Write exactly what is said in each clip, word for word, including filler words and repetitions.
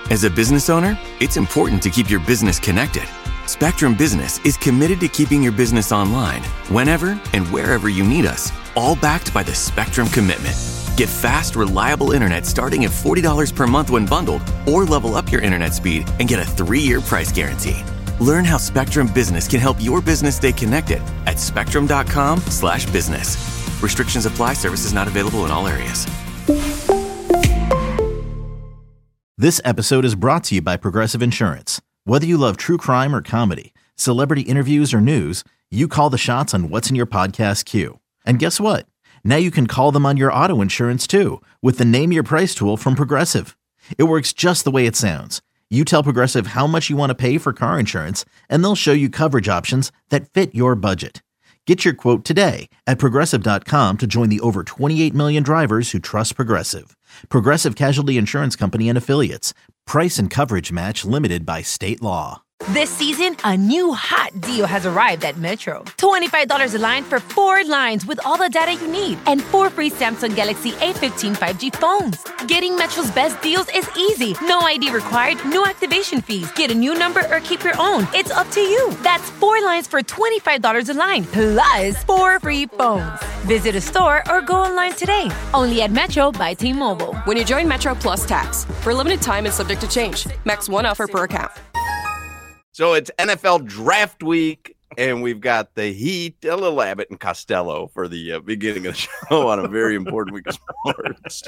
As a business owner, it's important to keep your business connected. Spectrum Business is committed to keeping your business online whenever and wherever you need us, all backed by the Spectrum Commitment. Get fast, reliable internet starting at forty dollars per month when bundled, or level up your internet speed and get a three-year price guarantee. Learn how Spectrum Business can help your business stay connected at spectrum.com slash business. Restrictions apply. Services not available in all areas. This episode is brought to you by Progressive Insurance. Whether you love true crime or comedy, celebrity interviews or news, you call the shots on what's in your podcast queue. And guess what? Now you can call them on your auto insurance too with the Name Your Price tool from Progressive. It works just the way it sounds. You tell Progressive how much you want to pay for car insurance, and they'll show you coverage options that fit your budget. Get your quote today at Progressive dot com to join the over twenty-eight million drivers who trust Progressive. Progressive Casualty Insurance Company and Affiliates. Price and coverage match limited by state law. This season, a new hot deal has arrived at Metro. twenty-five dollars a line for four lines with all the data you need and four free Samsung Galaxy A fifteen five G phones. Getting Metro's best deals is easy. No I D required, no activation fees. Get a new number or keep your own. It's up to you. That's four lines for twenty-five dollars a line, plus four free phones. Visit a store or go online today. Only at Metro by T-Mobile. When you join Metro Plus Tax. For a limited time and subject to change. Max one offer per account. So it's N F L Draft Week, and we've got the Heat, a little Abbott and Costello for the uh, beginning of the show on a very important week of sports.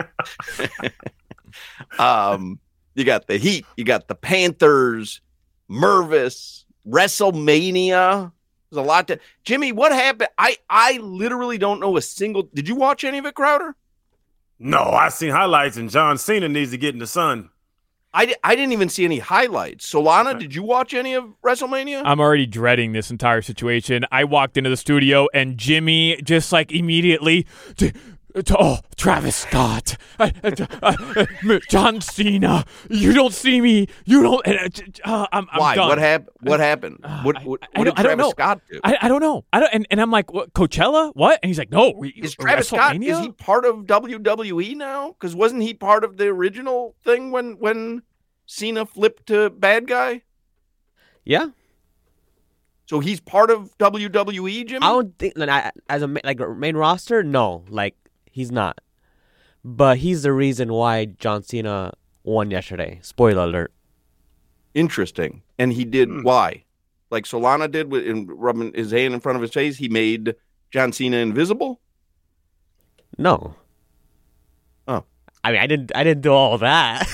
um, you got the Heat, you got the Panthers, Mervis, WrestleMania. There's a lot to Jimmy. What happened? I I literally don't know a single. Did you watch any of it, Crowder? No, I seen highlights, and John Cena needs to get in the sun. I, I didn't even see any highlights. Solana, did you watch any of WrestleMania? I'm already dreading this entire situation. I walked into the studio and Jimmy just like immediately, oh, Travis Scott, uh, uh, uh, John Cena, you don't see me, you don't. Uh, I'm, I'm Why? done. What happened? What happened? What, what, I, I, what did I Travis know. Scott do? I, I don't know. I don't. And, and I'm like, what, Coachella? What? And he's like, no. Is Travis Scott? Is he part of W W E now? Because wasn't he part of the original thing when when Cena flipped to bad guy? Yeah. So he's part of W W E, Jimmy? I don't think like, as a like a main roster. No, like he's not. But he's the reason why John Cena won yesterday. Spoiler alert. Interesting. And he did mm. why? Like Solana did with in rubbing his hand in front of his face, he made John Cena invisible? No. Oh. I mean, I didn't I didn't do all that.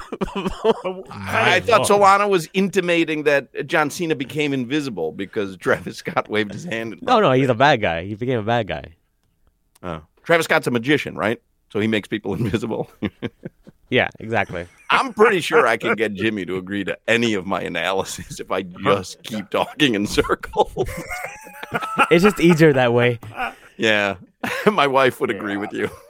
I, I thought Solana was intimating that John Cena became invisible because Travis Scott waved his hand. In no, no, he's a bad guy. He became a bad guy. Oh. Travis Scott's a magician, right? So he makes people invisible. Yeah, exactly. I'm pretty sure I can get Jimmy to agree to any of my analysis if I just keep talking in circles. It's just easier that way. Yeah. My wife would agree yeah. with you.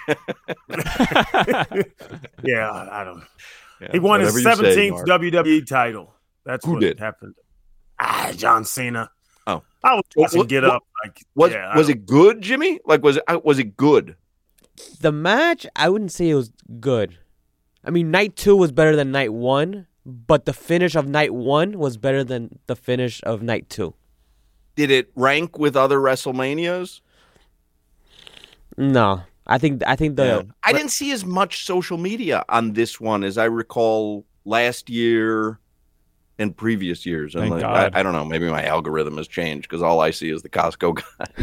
yeah, I don't yeah, He won his seventeenth say, W W E title. That's Who what did? happened. Ah, John Cena. Oh. I was watching what, Get what, Up. Like, was yeah, was it good, Jimmy? Like, was it, was it good? The match, I wouldn't say it was good. I mean, night two was better than night one, but the finish of night one was better than the finish of night two. Did it rank with other WrestleManias? No. I think I think the yeah. I didn't see as much social media on this one as I recall last year and previous years. And like, I, I don't know, maybe my algorithm has changed because all I see is the Costco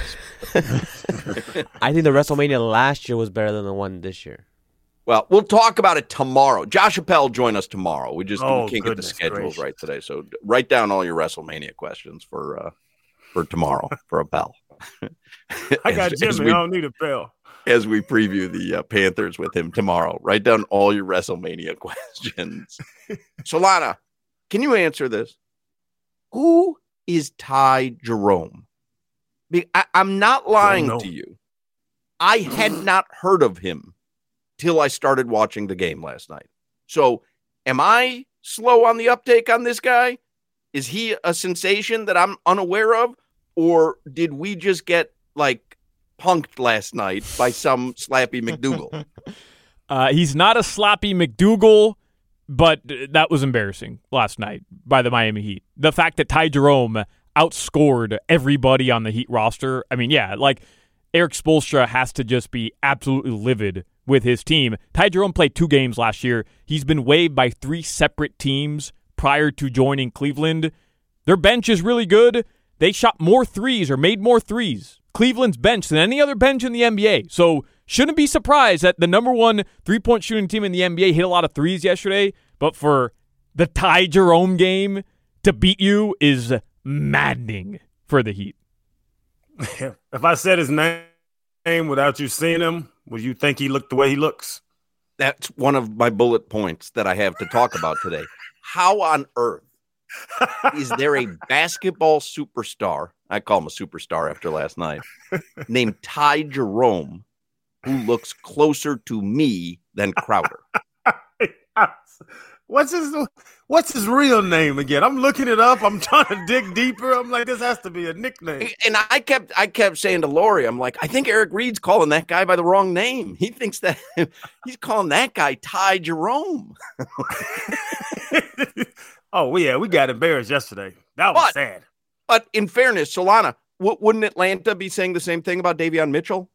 guys. I think the WrestleMania last year was better than the one this year. Well, we'll talk about it tomorrow. Josh Appel join us tomorrow. We just oh, we can't get the schedules gracious. right today. So write down all your WrestleMania questions for uh, for tomorrow for Appel. I got as, Jimmy. as we, I don't need Appel. As we preview the uh, Panthers with him tomorrow, write down all your WrestleMania questions. Solana, can you answer this? Who is Ty Jerome? I, I'm not lying to you. I had not heard of him till I started watching the game last night. So am I slow on the uptake on this guy? Is he a sensation that I'm unaware of? Or did we just get like punked last night by some slappy McDougal? Uh, he's not a sloppy McDougal. but that was embarrassing last night by the Miami Heat. The fact that Ty Jerome outscored everybody on the Heat roster. I mean, yeah, like Eric Spoelstra has to just be absolutely livid with his team. Ty Jerome played two games last year. He's been waived by three separate teams prior to joining Cleveland. Their bench is really good. They shot more threes or made more threes, Cleveland's bench, than any other bench in the N B A. So shouldn't be surprised that the number one three-point shooting team in the N B A hit a lot of threes yesterday. But for the Ty Jerome game to beat you is maddening for the Heat. If I said his name without you seeing him, would you think he looked the way he looks? That's one of my bullet points that I have to talk about today. How on earth is there a basketball superstar, I call him a superstar after last night, named Ty Jerome, who looks closer to me than Crowder? What's his What's his real name again? I'm looking it up. I'm trying to dig deeper. I'm like, this has to be a nickname. And I kept I kept saying to Lori, I'm like, I think Eric Reed's calling that guy by the wrong name. He thinks that he's calling that guy Ty Jerome. Oh, yeah, we got embarrassed yesterday. That was but, sad. But in fairness, Solana, w- wouldn't Atlanta be saying the same thing about Davion Mitchell?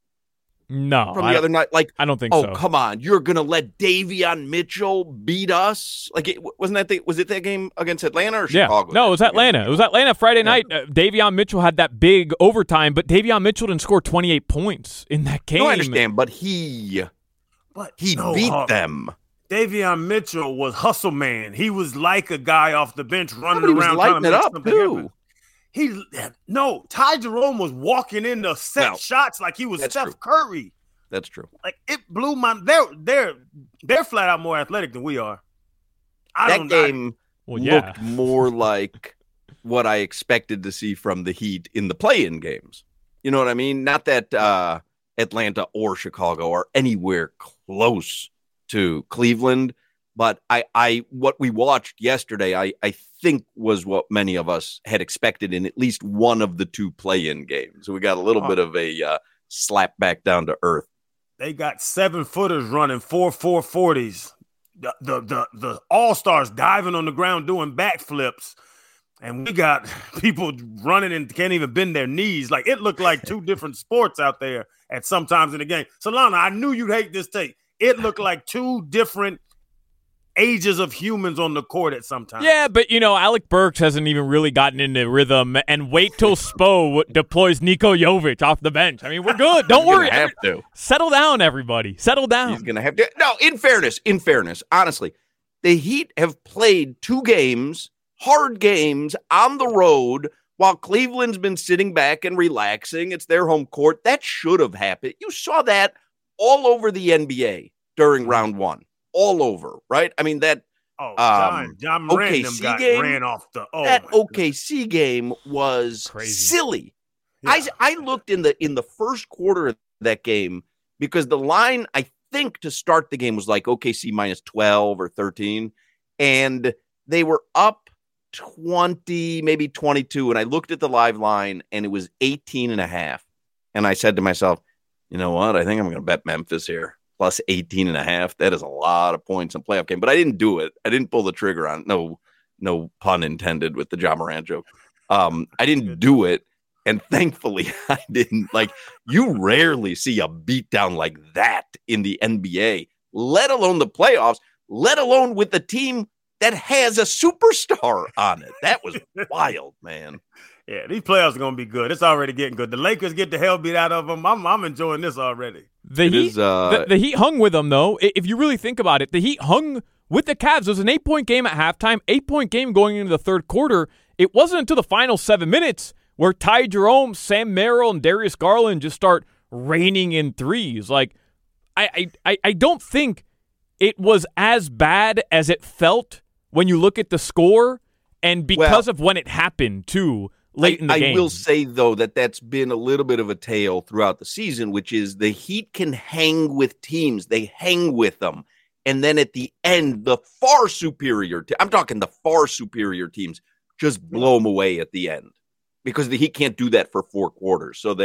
No. From the other night? Like, I don't think oh, so. Oh, come on. You're going to let Davion Mitchell beat us? Like, it, wasn't that the, was it that game against Atlanta or Chicago? Yeah. No, it was Atlanta. It was Atlanta Friday yeah. night. Uh, Davion Mitchell had that big overtime, but Davion Mitchell didn't score twenty-eight points in that game. No, I understand, but he, but he no, beat uh, them. Davion Mitchell was hustle man. He was like a guy off the bench running he around was trying to make it up, something too. happen. He no, Ty Jerome was walking into set no, shots like he was Steph true. Curry. That's true. Like it blew my. They're they're they're flat out more athletic than we are. I that don't, game I, well, yeah. looked more like what I expected to see from the Heat in the play-in games. You know what I mean? Not that uh, Atlanta or Chicago are anywhere close to Cleveland, but I, I what we watched yesterday, I, I think was what many of us had expected in at least one of the two play-in games. So we got a little oh. bit of a uh, slap back down to earth. They got seven footers running four four forties. The the the, the all stars diving on the ground doing backflips, and we got people running and can't even bend their knees. Like it looked like two different sports out there at some times in the game. Solana, I knew you'd hate this take. It looked like two different ages of humans on the court at some time. Yeah, but, you know, Alec Burks hasn't even really gotten into rhythm, and wait till Spo deploys Niko Jovic off the bench. I mean, we're good. Don't worry. Have to. Settle down, everybody. Settle down. He's going to have to. No, in fairness, in fairness, honestly, the Heat have played two games, hard games, on the road, while Cleveland's been sitting back and relaxing. It's their home court. That should have happened. You saw that all over the N B A during round one. All over, right? I mean, that oh, John, um, John Moran O K C got game, ran off the oh, that O K C game was Crazy. silly. Yeah. I I looked in the in the first quarter of that game because the line, I think, to start the game was like O K C minus twelve or thirteen, and they were up twenty, maybe twenty-two, and I looked at the live line, and it was eighteen and a half, and I said to myself, you know what? I think I'm going to bet Memphis here. Plus eighteen and a half. That is a lot of points in a playoff game, but I didn't do it. I didn't pull the trigger on it. No, no pun intended with the John Moran joke. Um, I didn't do it. And thankfully I didn't. Like, you rarely see a beatdown like that in the N B A, let alone the playoffs, let alone with the team that has a superstar on it. That was wild, man. Yeah, these playoffs are going to be good. It's already getting good. The Lakers get the hell beat out of them. I'm, I'm enjoying this already. The it Heat, is, uh, the, the Heat hung with them, though. If you really think about it, the Heat hung with the Cavs. It was an eight-point game at halftime, eight-point game going into the third quarter. It wasn't until the final seven minutes where Ty Jerome, Sam Merrill, and Darius Garland just start raining in threes. Like, I, I, I don't think it was as bad as it felt when you look at the score, and because well, of when it happened, too. Late I, in the I game. will say, though, that that's been a little bit of a tale throughout the season, which is the Heat can hang with teams. They hang with them. And then at the end, the far superior, te- I'm talking the far superior teams, just blow them away at the end because the Heat can't do that for four quarters. So they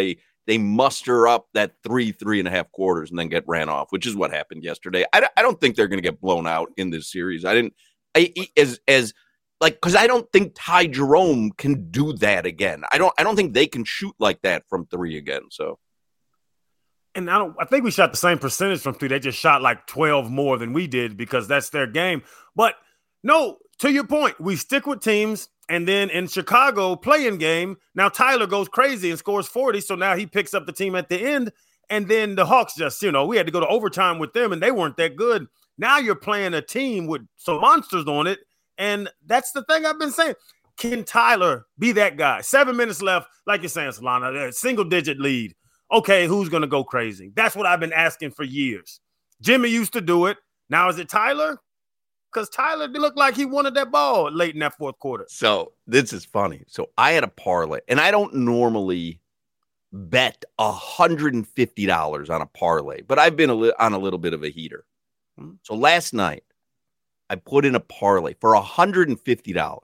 they muster up that three, three and a half quarters and then get ran off, which is what happened yesterday. I, I don't think they're going to get blown out in this series. I didn't I, as as like because I don't think Ty Jerome can do that again. I don't I don't think they can shoot like that from three again. So. And I don't. I think we shot the same percentage from three. They just shot like twelve more than we did because that's their game. But no, to your point, we stick with teams. And then in Chicago playing game, now Tyler goes crazy and scores forty. So now he picks up the team at the end. And then the Hawks just, you know, we had to go to overtime with them and they weren't that good. Now you're playing a team with some monsters on it. And that's the thing I've been saying. Can Tyler be that guy? Seven minutes left, like you're saying, Solana, a single digit lead. Okay, who's going to go crazy? That's what I've been asking for years. Jimmy used to do it. Now is it Tyler? Because Tyler looked like he wanted that ball late in that fourth quarter. So this is funny. So I had a parlay, and I don't normally bet one hundred fifty dollars on a parlay, but I've been a li- on a little bit of a heater. So last night, I put in a parlay for one hundred fifty dollars.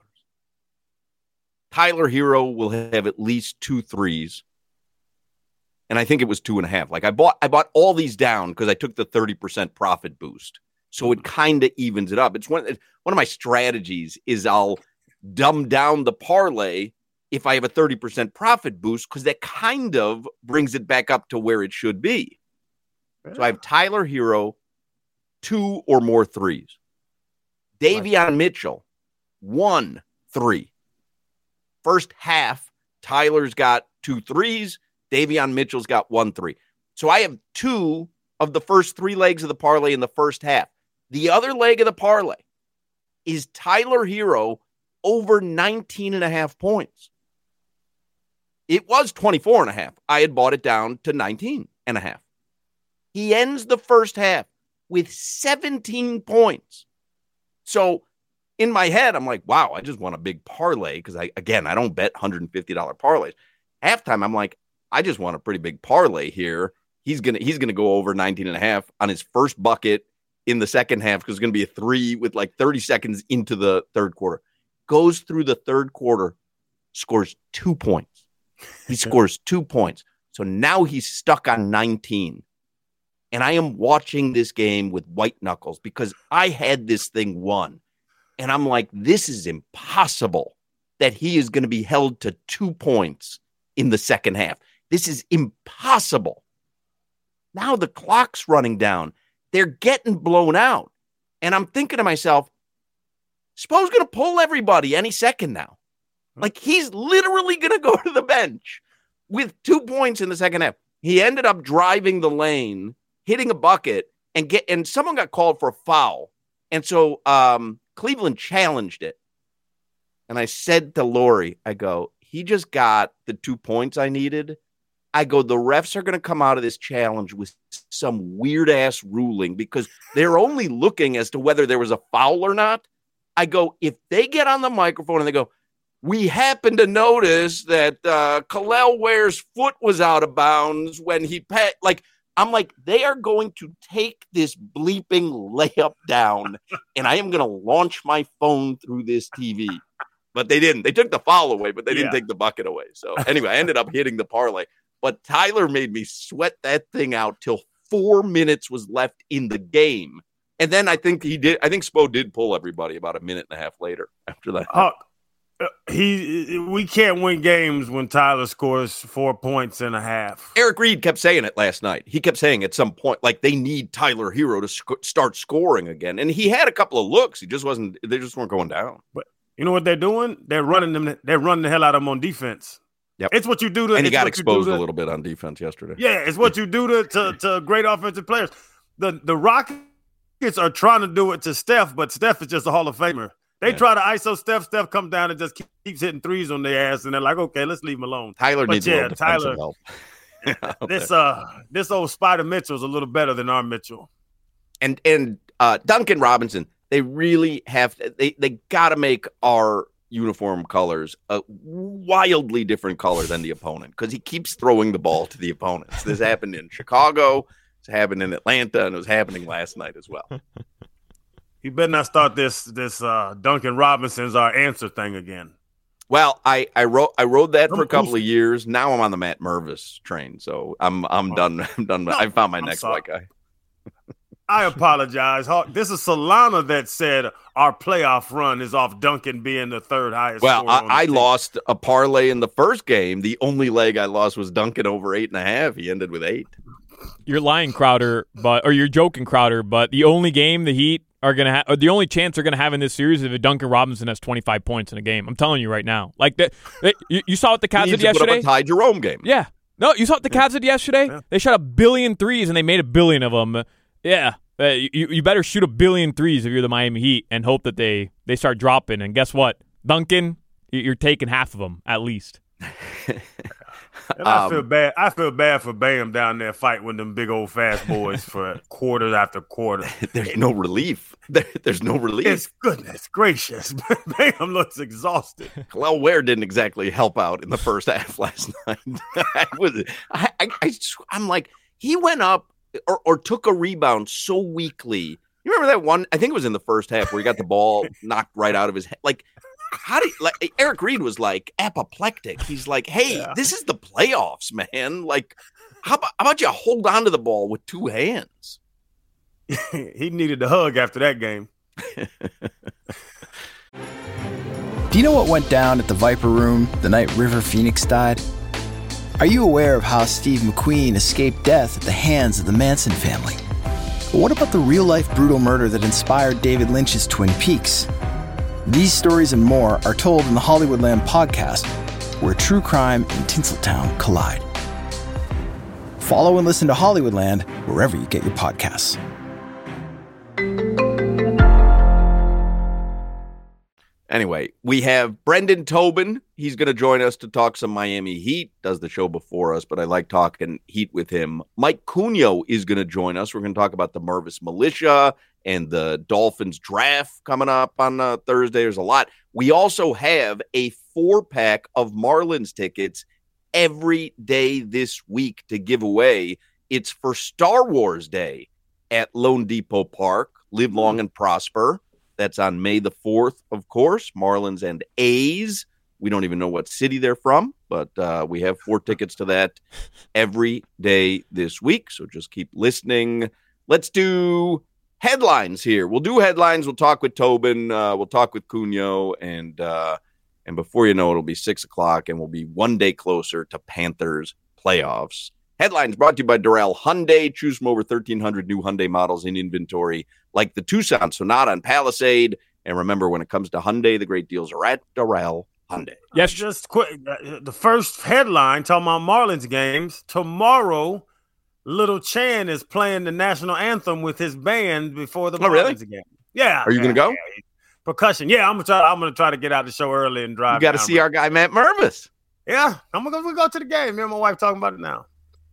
Tyler Hero will have at least two threes. And I think it was two and a half. Like I bought, I bought all these down because I took the thirty percent profit boost. So it kind of evens it up. It's one, one of my strategies is I'll dumb down the parlay if I have a thirty percent profit boost because that kind of brings it back up to where it should be. Yeah. So I have Tyler Hero, two or more threes. Davion Mitchell, one three. First half, Tyler's got two threes. Davion Mitchell's got one three. So I have two of the first three legs of the parlay in the first half. The other leg of the parlay is Tyler Hero over nineteen and a half points. It was twenty-four and a half. I had bought it down to nineteen and a half. He ends the first half with seventeen points. So in my head, I'm like, wow, I just want a big parlay because I, again, I don't bet one hundred fifty dollars parlays. Halftime, I'm like, I just want a pretty big parlay here. He's going to he's gonna go over nineteen and a half on his first bucket in the second half because it's going to be a three with like thirty seconds into the third quarter. Goes through the third quarter, scores two points. He scores two points. So now he's stuck on nineteen. And I am watching this game with white knuckles because I had this thing won. And I'm like, this is impossible that he is going to be held to two points in the second half. This is impossible. Now the clock's running down. They're getting blown out. And I'm thinking to myself, Spo's going to pull everybody any second now. Like he's literally going to go to the bench with two points in the second half. He ended up driving the lane, hitting a bucket, and get and someone got called for a foul. And so um, Cleveland challenged it. And I said to Lori, I go, he just got the two points I needed. I go, the refs are going to come out of this challenge with some weird-ass ruling because they're only looking as to whether there was a foul or not. I go, if they get on the microphone and they go, we happen to notice that uh, Kel'el Ware's foot was out of bounds when he pet. Like, I'm like, they are going to take this bleeping layup down, and I am going to launch my phone through this T V. But they didn't. They took the foul away, but they didn't yeah. take the bucket away. So anyway, I ended up hitting the parlay. But Tyler made me sweat that thing out till four minutes was left in the game. And then I think he did. I think Spo did pull everybody about a minute and a half later after that. Uh, he, we can't win games when Tyler scores four points and a half. Eric Reed kept saying it last night. He kept saying at some point, like they need Tyler Hero to sc- start scoring again. And he had a couple of looks. He just wasn't. They just weren't going down. But you know what they're doing? They're running them. They're running the hell out of them on defense. Yep. It's what you do to. And he got exposed to, a little bit on defense yesterday. Yeah, it's what you do to, to to great offensive players. The the Rockets are trying to do it to Steph, but Steph is just a Hall of Famer. They yeah. try to I S O Steph. Steph comes down and just keeps hitting threes on their ass, and they're like, "Okay, let's leave him alone." Tyler but needs yeah, a little defensive Tyler, help. okay. This uh, this old Spider Mitchell's a little better than our Mitchell. And and uh, Duncan Robinson, they really have. They they got to make our uniform colors a wildly different color than the opponent because he keeps throwing the ball to the opponents. This happened in Chicago, it's happened in Atlanta, and it was happening last night as well. You better not start this this uh, Duncan Robinson's our answer thing again. Well, I I wrote I rode that for a I'm couple cool. of years. Now I'm on the Matt Mervis train, so I'm I'm Oh. done. I'm done. No, I found my I'm next sorry. white guy. I apologize. Hawk. This is Solana that said our playoff run is off Duncan being the third highest. Well, scorer on the I, I team. lost a parlay in the first game. The only leg I lost was Duncan over eight and a half. He ended with eight. You're lying, Crowder, but or you're joking, Crowder. But the only game the Heat are gonna have, or the only chance they're gonna have in this series is if Duncan Robinson has twenty-five points in a game. I'm telling you right now. Like that, you, you saw what the Cavs He did needs to put yesterday. up a Ty Jerome game. Yeah, no, you saw what the Cavs did yesterday. Yeah. They shot a billion threes and they made a billion of them. Yeah, uh, you you better shoot a billion threes if you're the Miami Heat and hope that they they start dropping. And guess what, Duncan, you're taking half of them at least. And I Um, feel bad. I feel bad for Bam down there fighting with them big old fast boys for quarters after quarter. There's no relief. There, there's no relief. It's goodness gracious. Bam looks exhausted. Kalel Ware didn't exactly help out in the first half last night. I was, I, I, I, I'm like, he went up or, or took a rebound so weakly. You remember that one? I think it was in the first half where he got the ball knocked right out of his head. Like, how do you, like Eric Reed was like apoplectic. He's like, hey, Yeah. this is the playoffs, man. Like, how about, how about you hold on to the ball with two hands? He needed a hug after that game. Do you know what went down at the Viper Room the night River Phoenix died? Are you aware of how Steve McQueen escaped death at the hands of the Manson family? But what about the real-life brutal murder that inspired David Lynch's Twin Peaks? These stories and more are told in the Hollywoodland podcast, where true crime and Tinseltown collide. Follow and listen to Hollywoodland wherever you get your podcasts. Anyway, we have Brendan Tobin. He's going to join us to talk some Miami Heat. Does the show before us, but I like talking Heat with him. Mike Cunha is going to join us. We're going to talk about the Mervis Militia and the Dolphins draft coming up on uh, Thursday. There's a lot. We also have a four-pack of Marlins tickets every day this week to give away. It's for Star Wars Day at Lone Depot Park. Live long and prosper. That's on May the fourth, of course. Marlins and A's. We don't even know what city they're from, but uh, we have four tickets to that every day this week. So just keep listening. Let's do headlines here. We'll do headlines. We'll talk with Tobin. Uh, we'll talk with Cunha. And, uh, and before you know it, it'll be six o'clock, and we'll be one day closer to Panthers playoffs. Headlines brought to you by Doral Hyundai. Choose from over thirteen hundred new Hyundai models in inventory, like the Tucson, Sonata, and Palisade. And remember, when it comes to Hyundai, the great deals are at Doral Hyundai. Yes, Just quick. uh, The first headline talking about Marlins games. Tomorrow, Little Chan is playing the national anthem with his band before the Oh, really? Marlins game. Yeah. Are you yeah, gonna go? yeah. Percussion. Yeah, I'm gonna try. I'm gonna try to get out the show early and drive. You got to down. see our guy, Matt Mervis. Yeah, I'm gonna go, go to the game. Me and my wife talking about it now.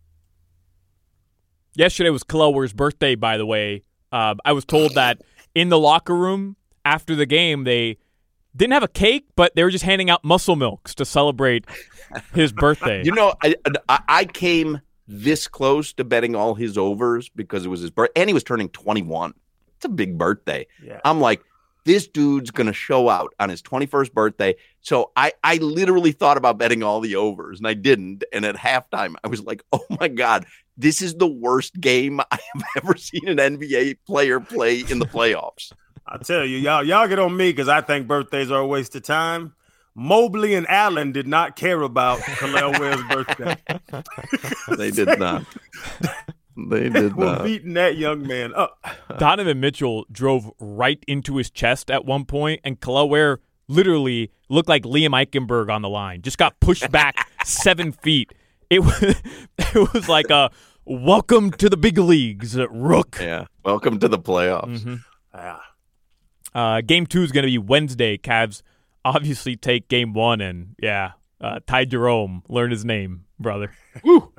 Yesterday was Kalel Ware's birthday, by the way. Uh, I was told that in the locker room after the game, they didn't have a cake, but they were just handing out muscle milks to celebrate his birthday. You know, I, I I came this close to betting all his overs because it was his birthday, and he was turning twenty-one. It's a big birthday. Yeah. I'm like, this dude's going to show out on his twenty-first birthday. So I, I literally thought about betting all the overs, and I didn't. And at halftime, I was like, oh, my God, this is the worst game I have ever seen an N B A player play in the playoffs. I tell you, y'all, y'all get on me because I think birthdays are a waste of time. Mobley and Allen did not care about Kalel Ware's birthday. They did not. They did We're not. beating that young man up. Donovan Mitchell drove right into his chest at one point, and Kalel Ware literally looked like Liam Eichenberg on the line. Just got pushed back seven feet. It was, it was like a welcome to the big leagues, uh, Rook. Yeah. Welcome to the playoffs. Mm-hmm. Yeah. Uh, game two is going to be Wednesday. Cavs obviously take game one, and yeah, uh, Ty Jerome, learn his name, brother. Woo!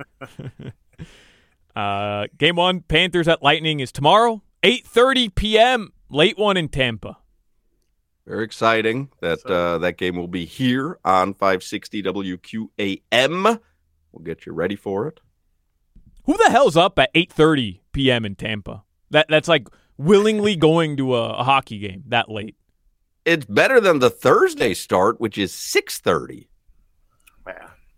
uh, game one, Panthers at Lightning is tomorrow, eight thirty p.m., late one in Tampa. Very exciting that uh, that game will be here on five sixty W Q A M. We'll get you ready for it. Who the hell's up at eight thirty p.m. in Tampa? That That's like willingly going to a, a hockey game that late. It's better than the Thursday start, which is six thirty. Man.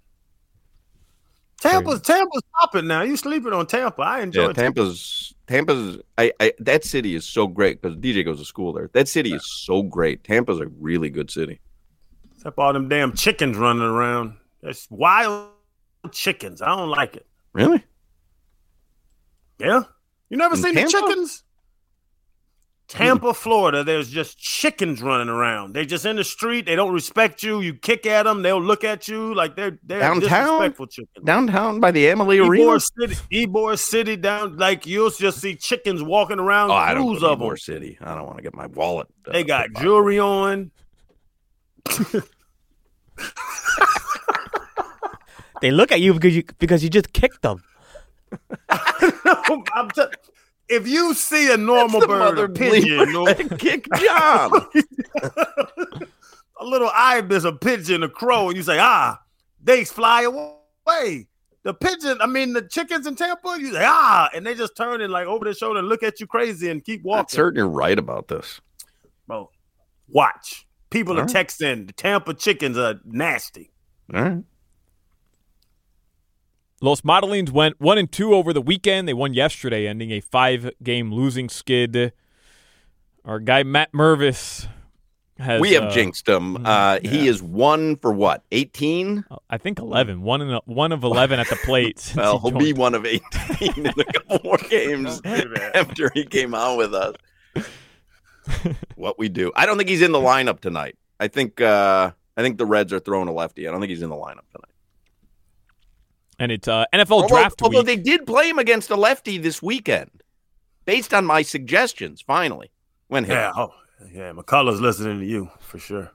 Tampa's Tampa's popping now. You sleeping on Tampa? I enjoy yeah, Tampa's. Tampa's. I, I. That city is so great because D J goes to school there. That city yeah. is so great. Tampa's a really good city. Except all them damn chickens running around. That's wild chickens. I don't like it. Really? Yeah. You never In seen Tampa? the chickens? Tampa, Florida, there's just chickens running around. They're just in the street. They don't respect you. You kick at them, they'll look at you like they're they're downtown, disrespectful chickens. Downtown by the Emily Ybor Arena, City, Ybor City, down like you'll just see chickens walking around. Oh, I don't crews go to of them. Ybor City. I don't want to get my wallet. Uh, they got jewelry on. They look at you because you because you just kicked them. no, I'm t- if you see a normal bird, a pigeon, no, kick John, a little ibis, a pigeon, a crow, and you say, ah, they fly away. The pigeon, I mean, the chickens in Tampa, you say, ah, and they just turn and like over their shoulder and look at you crazy and keep walking. I'm certain you're right about this. Bro, watch. People All are right. texting, the Tampa chickens are nasty. All right. Los Modelines went one and two over the weekend. They won yesterday, ending a five-game losing skid. Our guy Matt Mervis has. We have uh, jinxed him. Uh, yeah. He is one for what? eighteen? I think eleven. One in a, one of eleven at the plate. since Well, he he'll be joined. one of eighteen in a couple more games after he came out with us. What we do? I don't think he's in the lineup tonight. I think. Uh, I think the Reds are throwing a lefty. I don't think he's in the lineup tonight. And it's uh, N F L although, draft although week. they did play him against a lefty this weekend, based on my suggestions. Finally, when hit. Yeah, oh, yeah. McCullough's listening to you for sure.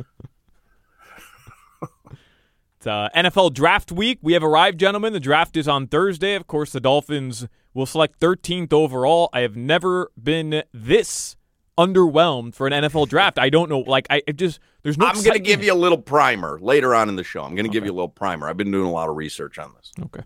It's uh, N F L draft week. We have arrived, gentlemen. The draft is on Thursday. Of course, the Dolphins will select thirteenth overall. I have never been this underwhelmed for an N F L draft. I don't know. Like, I it just, there's no I'm going to excitement. give you a little primer later on in the show. I'm going to okay. give you a little primer. I've been doing a lot of research on this. Okay.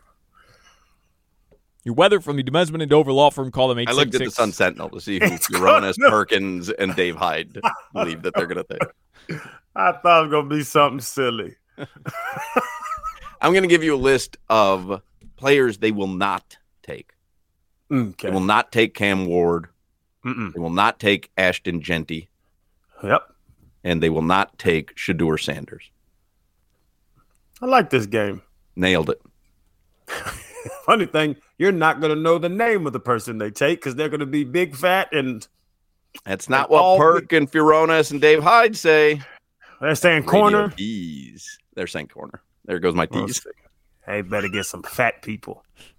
Your weather from the Demesman and Dover Law Firm. Call them eight six six. I looked at the Sun Sentinel to see who Uranus, Perkins, and Dave Hyde believe that they're going to take. I thought it was going to be something silly. I'm going to give you a list of players they will not take. Okay. They will not take Cam Ward. Mm-mm. They will not take Ashton Genty. Yep. And they will not take Shedeur Sanders. I like this game. Nailed it. Funny thing, you're not going to know the name of the person they take because they're going to be big, fat, and that's not what Perk big... and Furones and Dave Hyde say. They're saying corner. Tees. They're saying corner. There goes my tees. Hey, better get some fat people.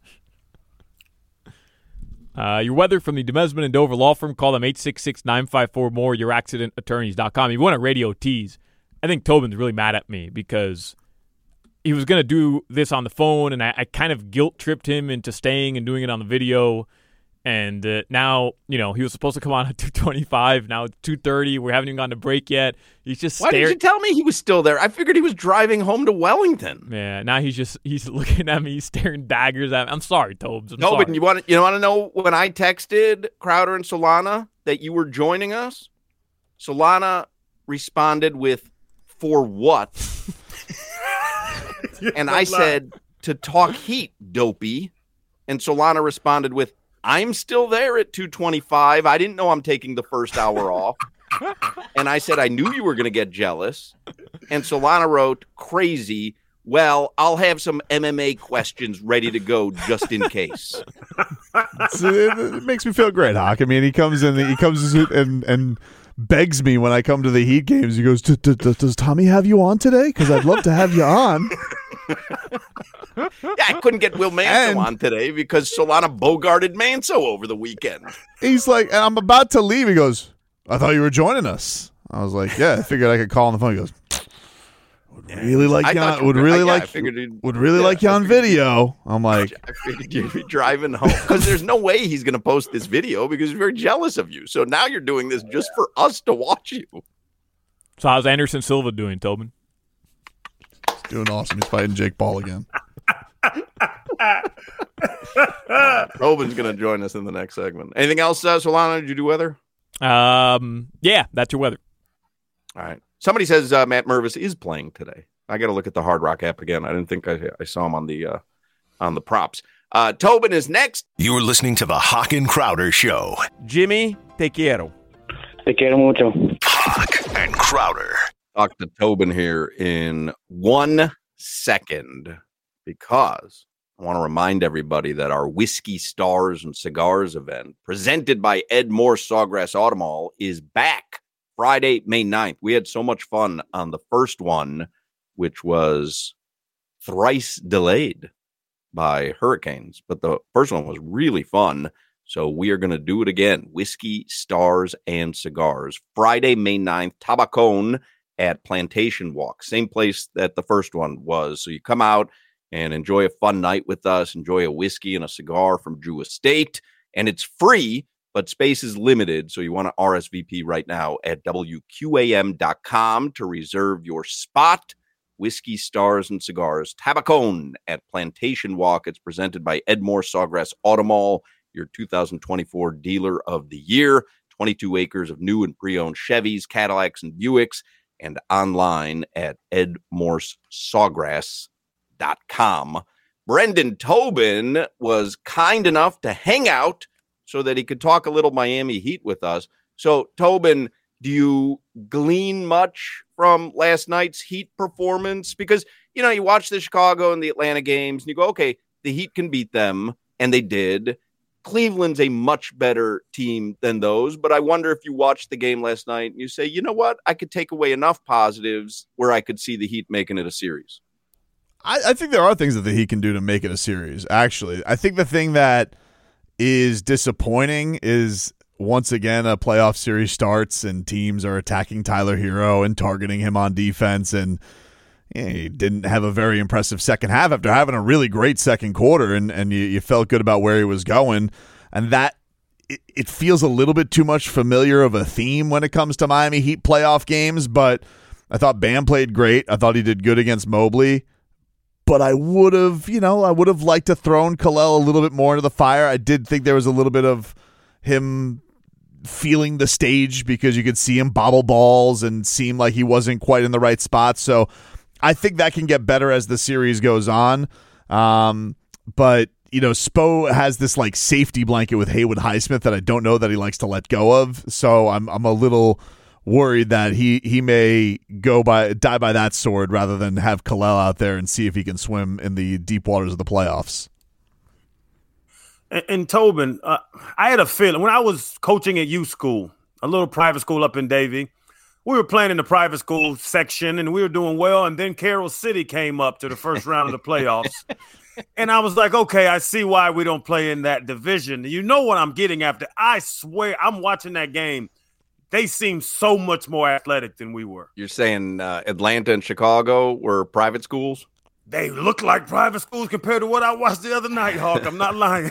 Uh, your weather from the Demesman and Dover Law Firm. Call them eight six six, nine five four, more, your accident attorneys dot com. If you want a radio tease, I think Tobin's really mad at me because he was going to do this on the phone, and I, I kind of guilt-tripped him into staying and doing it on the video. And uh, now, you know, he was supposed to come on at two twenty-five. Now it's two thirty. We haven't even gone to break yet. He's just Why staring. did you tell me he was still there? I figured he was driving home to Wellington. Yeah, now he's just he's looking at me, he's staring daggers at me. I'm sorry, Tobes. I'm no, sorry. but you want to you want to know when I texted Crowder and Solana that you were joining us? Solana responded with, "For what?" And I said, "To talk Heat, dopey." And Solana responded with, "I'm still there at two twenty-five. I didn't know I'm taking the first hour off." And I said, "I knew you were going to get jealous." And Solana wrote, "Crazy. Well, I'll have some M M A questions ready to go just in case." So it, it makes me feel great, Hawk. I mean, he comes in, he comes and and begs me when I come to the Heat games. He goes, "Does Tommy have you on today? Because I'd love to have you on." Yeah, I couldn't get Will Manso and, on today because Solana bogarted Manso over the weekend. He's like, and I'm about to leave. He goes, "I thought you were joining us." I was like, "Yeah, I figured I could call on the phone." He goes, "Would really like you on, would really like would really like you on video." I'm like, I figured you'd be driving home because there's no way he's going to post this video because he's very jealous of you. So now you're doing this just for us to watch you. So how's Anderson Silva doing, Tobin? He's doing awesome. He's fighting Jake Paul again. Tobin's going to join us in the next segment. Anything else, uh, Solana? Did you do weather? Um, yeah, that's your weather. All right. Somebody says uh, Matt Mervis is playing today. I got to look at the Hard Rock app again. I didn't think I, I saw him on the uh, on the props. Uh, Tobin is next. You're listening to the Hawk and Crowder Show. Jimmy, te quiero. Te quiero mucho. Hawk and Crowder. Talk to Tobin here in one second because I want to remind everybody that our Whiskey Stars and Cigars event presented by Ed Moore Sawgrass Automall is back Friday, May ninth. We had so much fun on the first one, which was thrice delayed by hurricanes, but the first one was really fun. So we are going to do it again. Whiskey, Stars, and Cigars. Friday, May ninth, Tabacon at Plantation Walk. Same place that the first one was. So you come out and enjoy a fun night with us. Enjoy a whiskey and a cigar from Drew Estate. And it's free, but space is limited. So you want to R S V P right now at W Q A M dot com to reserve your spot. Whiskey, Stars, and Cigars. Tabacon at Plantation Walk. It's presented by Ed Moore Sawgrass Automall, your two thousand twenty-four Dealer of the Year. twenty-two acres of new and pre-owned Chevys, Cadillacs, and Buicks, and online at ed morse sawgrass dot com. Brendan Tobin was kind enough to hang out so that he could talk a little Miami Heat with us. So, Tobin, do you glean much from last night's Heat performance? Because, you know, you watch the Chicago and the Atlanta games and you go, okay, the Heat can beat them, and they did. Cleveland's a much better team than those, but I wonder if you watched the game last night and you say, you know what, I could take away enough positives where I could see the Heat making it a series. I, I think there are things that the Heat can do to make it a series, actually. I think the thing that is disappointing is, once again, a playoff series starts and teams are attacking Tyler Hero and targeting him on defense, and yeah, he didn't have a very impressive second half after having a really great second quarter, and, and you, you felt good about where he was going. And that it, it feels a little bit too much familiar of a theme when it comes to Miami Heat playoff games, but I thought Bam played great. I thought he did good against Mobley. But I would have, you know, I would have liked to thrown Kalel a little bit more into the fire. I did think there was a little bit of him feeling the stage because you could see him bobble balls and seem like he wasn't quite in the right spot. So I think that can get better as the series goes on. Um, but, you know, Spo has this like safety blanket with Haywood Highsmith that I don't know that he likes to let go of. So I'm I'm a little worried that he he may go by die by that sword rather than have Kalel out there and see if he can swim in the deep waters of the playoffs. And, and Tobin, uh, I had a feeling when I was coaching at U School, a little private school up in Davie. We were playing in the private school section, and we were doing well, and then Carroll City came up to the first round of the playoffs. And I was like, okay, I see why we don't play in that division. You know what I'm getting after. I swear, I'm watching that game. They seem so much more athletic than we were. You're saying uh, Atlanta and Chicago were private schools? They look like private schools compared to what I watched the other night, Hawk. I'm not lying.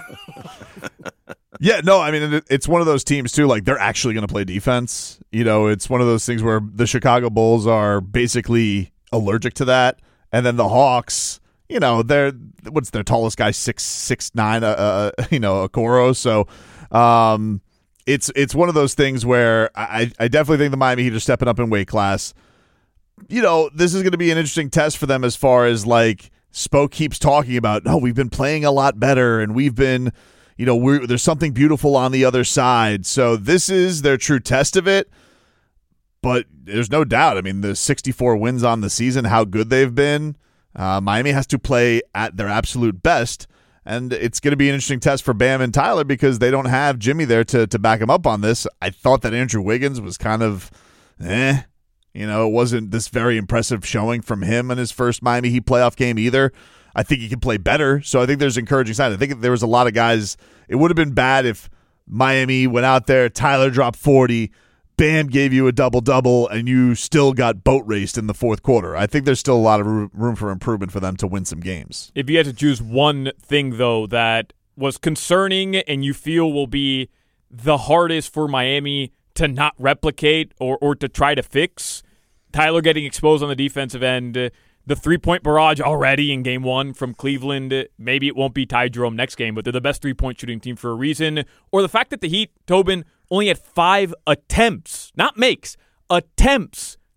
Yeah, no, I mean, it's one of those teams, too, like, they're actually going to play defense. You know, it's one of those things where the Chicago Bulls are basically allergic to that. And then the Hawks, you know, they're, what's their tallest guy, six, six, nine, uh, uh, you know, Okoro. So um, it's it's one of those things where I, I definitely think the Miami Heat are stepping up in weight class. You know, this is going to be an interesting test for them as far as, like, Spo keeps talking about, oh, we've been playing a lot better, and we've been, you know, we're, there's something beautiful on the other side. So this is their true test of it. But there's no doubt. I mean, the sixty-four wins on the season, how good they've been. Uh, Miami has to play at their absolute best. And it's going to be an interesting test for Bam and Tyler because they don't have Jimmy there to, to back him up on this. I thought that Andrew Wiggins was kind of, eh. You know, it wasn't this very impressive showing from him in his first Miami Heat playoff game either. I think he can play better, so I think there's encouraging signs. I think there was a lot of guys. It would have been bad if Miami went out there, Tyler dropped forty, Bam gave you a double-double, and you still got boat raced in the fourth quarter. I think there's still a lot of room for improvement for them to win some games. If you had to choose one thing, though, that was concerning and you feel will be the hardest for Miami to not replicate or, or to try to fix, Tyler getting exposed on the defensive end, uh, the three-point barrage already in game one from Cleveland. Uh, maybe it won't be Ty Jerome next game, but they're the best three-point shooting team for a reason. Or the fact that the Heat, Tobin, only had five attempts, not makes, attempts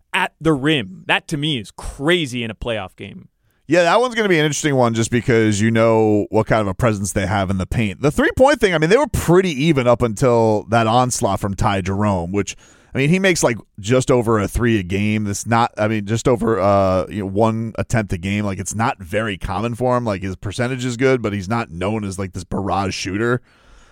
at the rim. That to me is crazy in a playoff game. Yeah, that one's going to be an interesting one just because you know what kind of a presence they have in the paint. The three-point thing, I mean, they were pretty even up until that onslaught from Ty Jerome, which, I mean, he makes like just over a three a game. That's not, I mean, just over uh, you know, one attempt a game. Like, it's not very common for him. Like, his percentage is good, but he's not known as like this barrage shooter.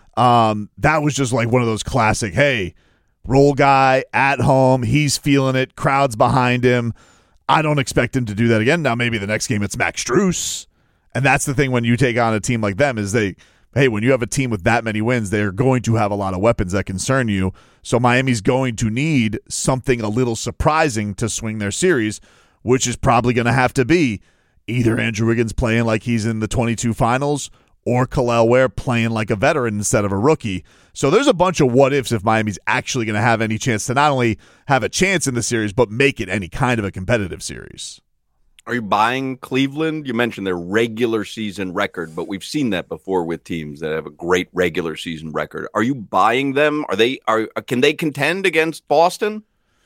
Um, that was just like one of those classic, hey, role guy at home. He's feeling it. Crowd's behind him. I don't expect him to do that again. Now, maybe the next game it's Max Strus. And that's the thing when you take on a team like them is they, hey, when you have a team with that many wins, they're going to have a lot of weapons that concern you. So Miami's going to need something a little surprising to swing their series, which is probably going to have to be either Andrew Wiggins playing like he's in the twenty-two finals or Kel'el Ware playing like a veteran instead of a rookie. So there's a bunch of what-ifs if Miami's actually going to have any chance to not only have a chance in the series, but make it any kind of a competitive series. Are you buying Cleveland? You mentioned their regular season record, but we've seen that before with teams that have a great regular season record. Are you buying them? Are they? Are can they contend against Boston?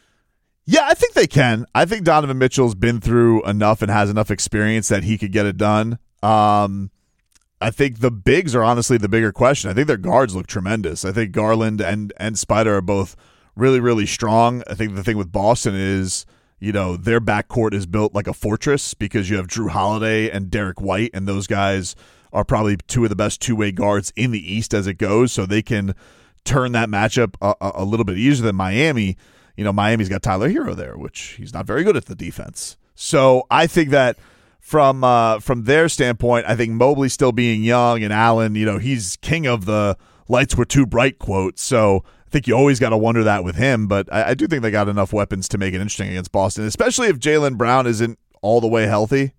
Yeah, I think they can. I think Donovan Mitchell's been through enough and has enough experience that he could get it done. Um, I think the bigs are honestly the bigger question. I think their guards look tremendous. I think Garland and, and Spider are both really, really strong. I think the thing with Boston is, you know, their backcourt is built like a fortress because you have Drew Holiday and Derek White, and those guys are probably two of the best two-way guards in the East as it goes, so they can turn that matchup a, a little bit easier than Miami. You know, Miami's got Tyler Hero there, which he's not very good at the defense. So I think that From uh, from their standpoint, I think Mobley still being young and Allen, you know, he's king of the lights were too bright quote. So I think you always got to wonder that with him. But I, I do think they got enough weapons to make it interesting against Boston, especially if Jaylen Brown isn't all the way healthy.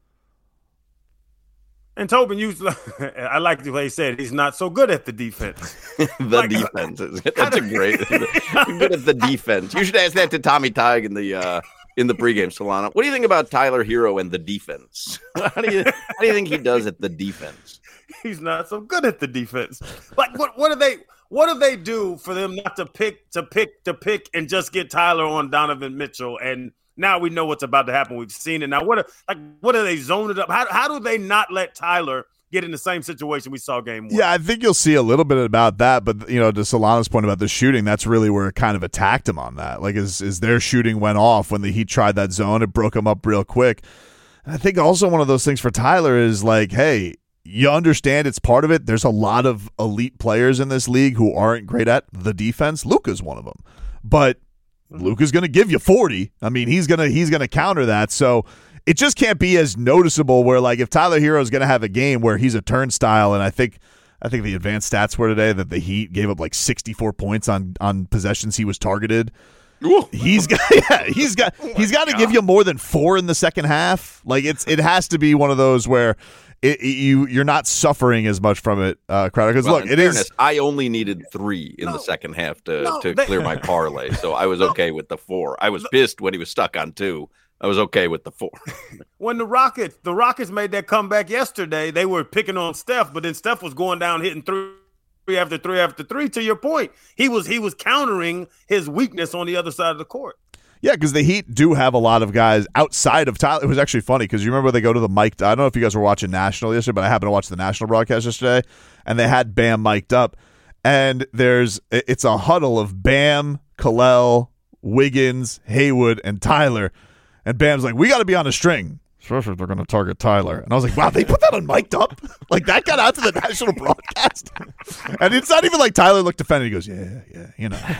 And Tobin, you, I like the way he said he's not so good at the defense. the like, defense. Is, that's a great good at the defense. You should ask that to Tommy Tighe in the uh, in the pregame, Solana. What do you think about Tyler Hero and the defense? How do you how do you think he does at the defense? He's not so good at the defense. Like what what do they what do they do for them not to pick to pick to pick and just get Tyler on Donovan Mitchell? And now we know what's about to happen. We've seen it. Now what are, like what are they zoned it up? How how do they not let Tyler get in the same situation we saw game one? Yeah, I think you'll see a little bit about that, but you know, to Solana's point about the shooting, that's really where it kind of attacked him on that. Like, as, as their shooting went off when the Heat tried that zone, it broke him up real quick. And I think also one of those things for Tyler is like, hey, you understand it's part of it. There's a lot of elite players in this league who aren't great at the defense. Luka's one of them, but Luka's going to give you forty. I mean, he's gonna he's gonna counter that. So it just can't be as noticeable where, like, if Tyler Hero is going to have a game where he's a turnstile, and I think I think the advanced stats were today that the Heat gave up like sixty-four points on on possessions he was targeted. Ooh. He's got yeah, he's got oh he's got to give you more than four in the second half. Like it's it has to be one of those where it, it, you you're not suffering as much from it, uh, Crowder. Because well, look, it fairness, is. I only needed three in no, the second half to no, to they, clear my parlay, so I was okay with the four. I was pissed when he was stuck on two. I was okay with the four. When the Rockets, the Rockets made that comeback yesterday, they were picking on Steph, but then Steph was going down, hitting three, three after three after three. To your point, he was he was countering his weakness on the other side of the court. Yeah, because the Heat do have a lot of guys outside of Tyler. It was actually funny because you remember they go to the mic. I don't know if you guys were watching National yesterday, but I happened to watch the National broadcast yesterday, and they had Bam mic'd up, and there's it's a huddle of Bam, Kel'el, Wiggins, Haywood, and Tyler. And Bam's like, we got to be on a string, especially if they're going to target Tyler. And I was like, wow, they put that on mic'd up? Like, that got out to the national broadcast? And it's not even like Tyler looked offended. He goes, yeah, yeah, you know.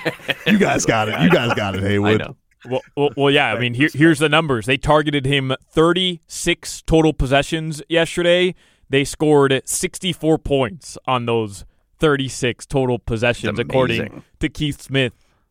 You guys got it. You guys got it, Haywood. I know. Well, well, well yeah, I mean, here, here's the numbers. They targeted him thirty-six total possessions yesterday. They scored sixty-four points on those thirty-six total possessions, according to Keith Smith.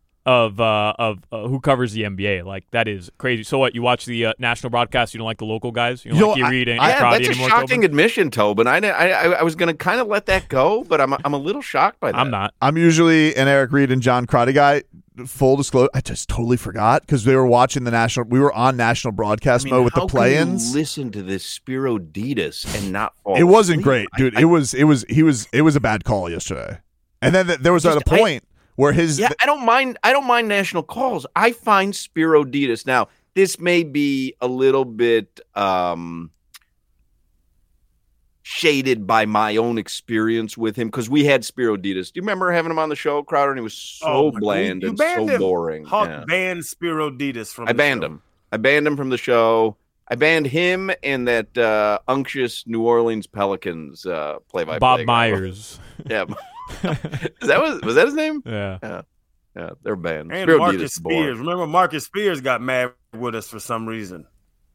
Of uh of uh, who covers the N B A. Like, that is crazy. So what, you watch the uh, national broadcast, you don't like the local guys? You don't Yo, like you read and yeah, Crowdy that's anymore, a shocking Tobin? admission, Tobin. I, I I was going to kind of let that go, but I'm I'm a little shocked by that. I'm not. I'm usually an Eric Reed and John Crowdy guy. Full disclosure, I just totally forgot because they were watching the national. We were on national broadcast I mean, mode with the play-ins. How can you listen to this Spiro Ditas and not fall It wasn't asleep? great, dude. I, I, it was it was he was it was a bad call yesterday. And then th- there was just, at a point. I, Where his yeah, I don't mind. I don't mind national calls. I find Spiro Ditas now. This may be a little bit um, shaded by my own experience with him because we had Spiro Ditas. Do you remember having him on the show, Crowder? And he was so oh, bland you, you and so him. boring. Hawk yeah. banned Spiro Ditas from. I the banned show. him. I banned him from the show. I banned him and that uh, unctuous New Orleans Pelicans uh, play-by-play Bob guy. Myers. Yeah, that was was that his name? Yeah, yeah, yeah. They're banned. And Spiro Marcus Ditas Spears. Remember, Marcus Spears got mad with us for some reason.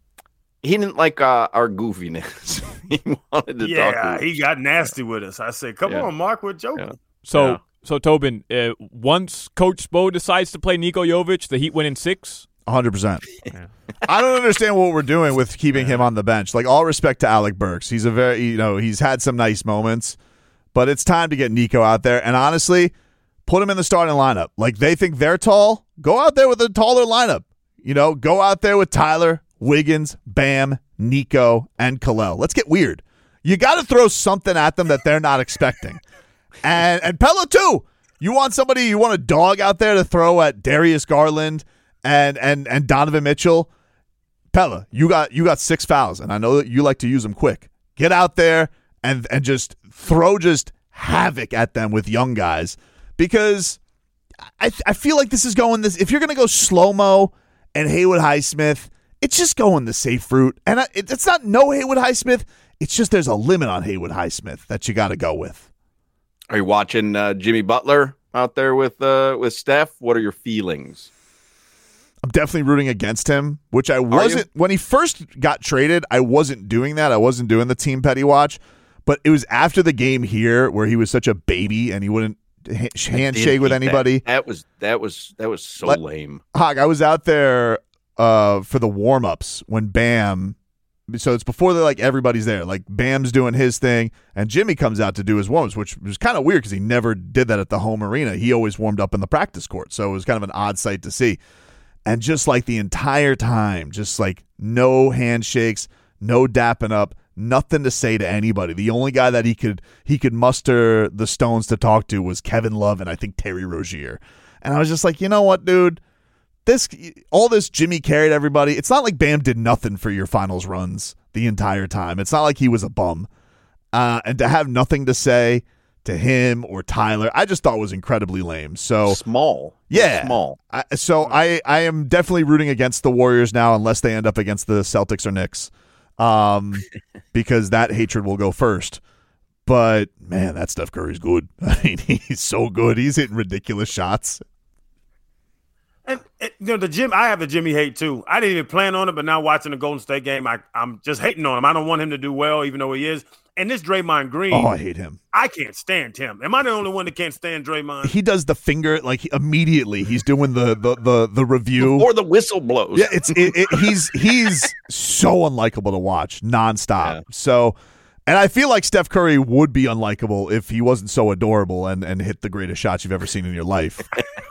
He didn't like uh, our goofiness. He wanted to yeah, talk. Yeah, he got nasty with us. I said, "Come yeah. on, Mark, we're joking." Yeah. So, yeah. so Tobin, uh, once Coach Spo decides to play Niko Jovic, the Heat win in six. one hundred percent. I don't understand what we're doing with keeping him on the bench. Like, all respect to Alec Burks. He's a very, you know, he's had some nice moments, but it's time to get Nico out there. And honestly, put him in the starting lineup. Like, they think they're tall. Go out there with a taller lineup. You know, go out there with Tyler, Wiggins, Bam, Nico, and Kalel. Let's get weird. You got to throw something at them that they're not expecting. And and Pella, too. You want somebody, you want a dog out there to throw at Darius Garland and and and Donovan Mitchell. Pella, you got you got six fouls, and I know that you like to use them quick. Get out there and and just throw just havoc at them with young guys, because I I feel like this is going this. If you're gonna go slow mo and Haywood Highsmith, it's just going the safe route, and I, it, it's not no Haywood Highsmith. It's just there's a limit on Haywood Highsmith that you got to go with. Are you watching uh, Jimmy Butler out there with uh, with Steph? What are your feelings? I'm definitely rooting against him, which I wasn't when he first got traded. I wasn't doing that. I wasn't doing the Team Petty watch, but it was after the game here where he was such a baby and he wouldn't ha- handshake with anybody. That, that was that was that was so Let, lame. Hog, I was out there uh, for the warm ups when Bam. So it's before they're like everybody's there. Like Bam's doing his thing, and Jimmy comes out to do his warm ups, which was kind of weird because he never did that at the home arena. He always warmed up in the practice court, so it was kind of an odd sight to see. And just like the entire time, just like no handshakes, no dapping up, nothing to say to anybody. The only guy that he could he could muster the stones to talk to was Kevin Love and I think Terry Rozier. And I was just like, you know what, dude? This all this Jimmy carried everybody. It's not like Bam did nothing for your finals runs the entire time. It's not like he was a bum. Uh, and to have nothing to say to him or Tyler, I just thought was incredibly lame. So small, yeah, small. I, so I, I am definitely rooting against the Warriors now, unless they end up against the Celtics or Knicks, um, because that hatred will go first. But man, that Steph Curry's good. I mean, he's so good. He's hitting ridiculous shots. And, and you know, the Jim, I have the Jimmy hate too. I didn't even plan on it, but now watching the Golden State game, I, I'm just hating on him. I don't want him to do well, even though he is. And this Draymond Green, oh, I hate him. I can't stand him. Am I the only one that can't stand Draymond? He does the finger like immediately. He's doing the the the, the review before the whistle blows. Yeah, it's it, it, he's he's so unlikable to watch nonstop. Yeah. So, and I feel like Steph Curry would be unlikable if he wasn't so adorable and and hit the greatest shots you've ever seen in your life.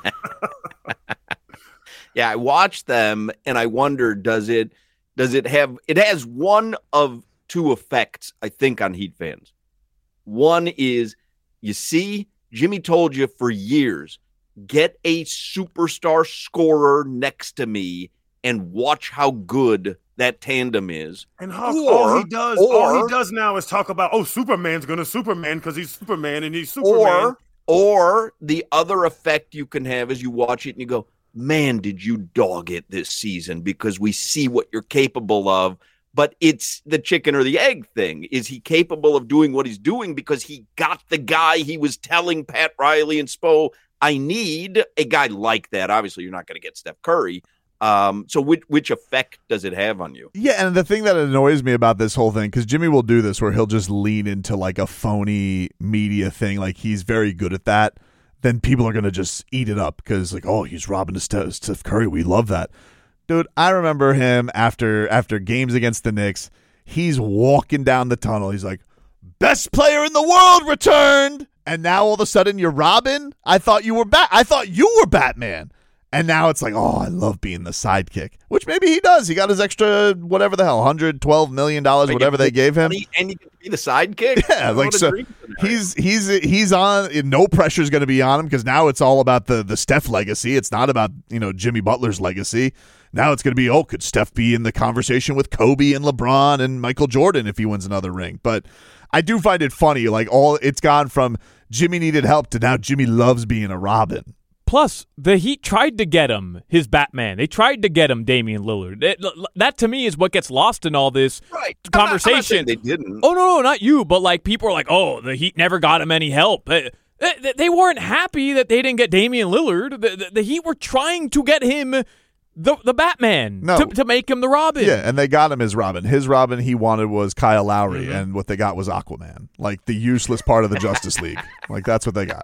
Yeah, I watched them and I wonder, does it does it have it has one of two effects, I think, on Heat fans. One is, you see, Jimmy told you for years, get a superstar scorer next to me and watch how good that tandem is. And Huck, or, all he does, or, all he does now is talk about, oh, Superman's gonna Superman because he's Superman and he's Superman. Or, or the other effect you can have is you watch it and you go, man, did you dog it this season because we see what you're capable of. But it's the chicken or the egg thing. Is he capable of doing what he's doing because he got the guy he was telling Pat Riley and Spo, I need a guy like that? Obviously, you're not going to get Steph Curry. Um, so which, which effect does it have on you? Yeah, and the thing that annoys me about this whole thing, because Jimmy will do this where he'll just lean into like a phony media thing. Like he's very good at that. Then people are going to just eat it up because like, oh, he's robbing to Steph, Steph Curry. We love that. Dude, I remember him after after games against the Knicks. He's walking down the tunnel. He's like, best player in the world returned. And now all of a sudden you're Robin? I thought you were Bat. I thought you were Batman. And now it's like, oh, I love being the sidekick, which maybe he does. He got his extra, whatever the hell, one hundred twelve million dollars, Wait, whatever they gave him. And you get to be the sidekick? Yeah, like so he's he's he's on, no pressure is going to be on him because now it's all about the, the Steph legacy. It's not about, you know, Jimmy Butler's legacy. Now it's going to be, oh, could Steph be in the conversation with Kobe and LeBron and Michael Jordan if he wins another ring? But I do find it funny, like all it's gone from Jimmy needed help to now Jimmy loves being a Robin. Plus, the Heat tried to get him his Batman. They tried to get him Damian Lillard. It, that, to me, is what gets lost in all this right. conversation. I'm not, I'm not they didn't. Oh, no, no, not you. But, like, people are like, oh, the Heat never got him any help. They, they, they weren't happy that they didn't get Damian Lillard. The, the, the Heat were trying to get him the the Batman no. to, to make him the Robin. Yeah, and they got him his Robin. His Robin he wanted was Kyle Lowry, mm-hmm. and what they got was Aquaman. Like, the useless part of the Justice League. Like, that's what they got.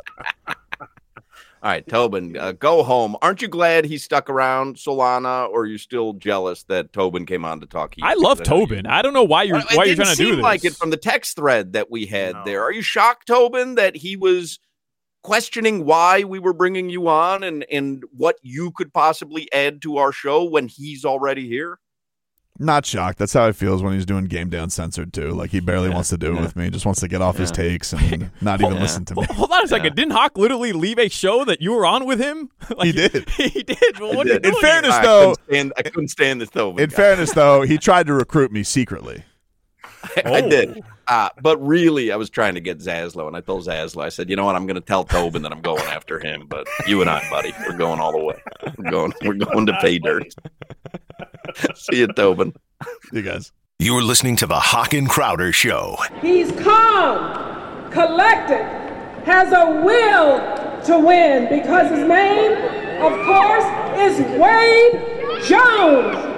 All right, Tobin, uh, go home. Aren't you glad he stuck around, Solana, or are you still jealous that Tobin came on to talk Heat? I love Tobin. I don't know why you're why you're trying to do this. It didn't seem like it from the text thread that we had no. there. Are you shocked, Tobin, that he was questioning why we were bringing you on and, and what you could possibly add to our show when he's already here? Not shocked. That's how it feels when he's doing Game Day Uncensored too. Like he barely yeah. wants to do it yeah. with me. He just wants to get off yeah. his takes and not even yeah. listen to me. Hold on a second. Yeah. Didn't Hawk literally leave a show that you were on with him? Like, he did. He did. Well, what did. In fairness, I though, couldn't stand, I couldn't stand this though. In guy. fairness, though, he tried to recruit me secretly. I, oh. I did. Uh, but really, I was trying to get Zaslow, and I told Zaslow, I said, you know what, I'm going to tell Tobin that I'm going after him, but you and I, buddy, we're going all the way. We're going, we're going to pay dirt. See you, Tobin. You guys. You're listening to the Hawk and Crowder Show. He's calm, collected, has a will to win because his name, of course, is Wade Jones.